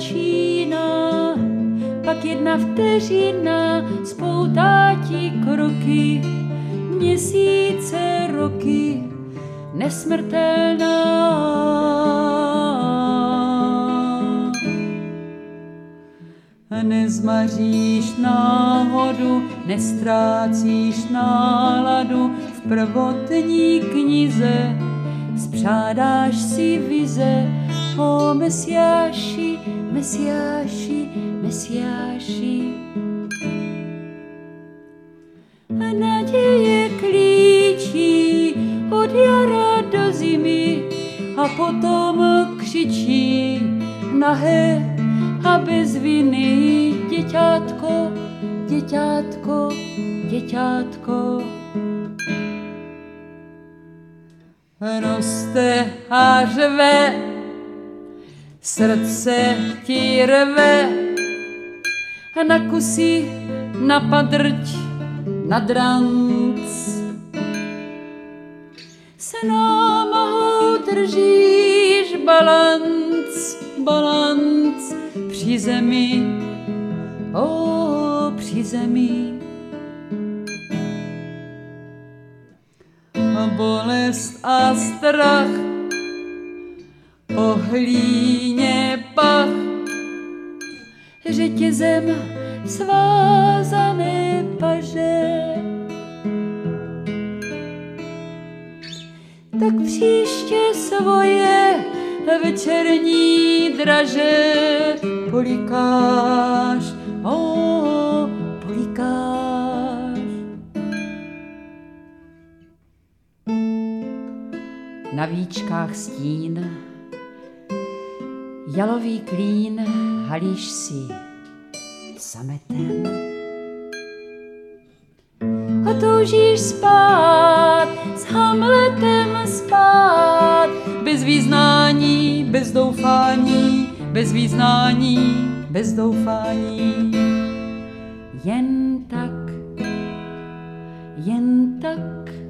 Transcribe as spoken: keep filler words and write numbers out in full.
začíná, pak jedna vteřina spoutá ti kroky, měsíce, roky, nesmrtelná. Nezmaříš náhodu, nestrácíš náladu v prvotní knize, spřádáš si vize o Mesiáši, Mesiáši, Mesiáši. Naděje klíčí od jara do zimy a potom křičí nahé a bez viny, děťátko, děťátko, děťátko. Roste a řve, srdce ti rve, na kusy, na padrť, na dranc. Se námahou držíš balanc, balanc při zemi, o, při zemi. Bolest a strach, po hlíně pach, řetězem svázané paže. Tak příště svoje večerní draže polikáš, o, polikáš. Na víčkách stín, jalový klín halíš si sametem. A toužíš spát, s Hamletem spát, bez význání, bez doufání, bez význání, bez doufání. Jen tak, jen tak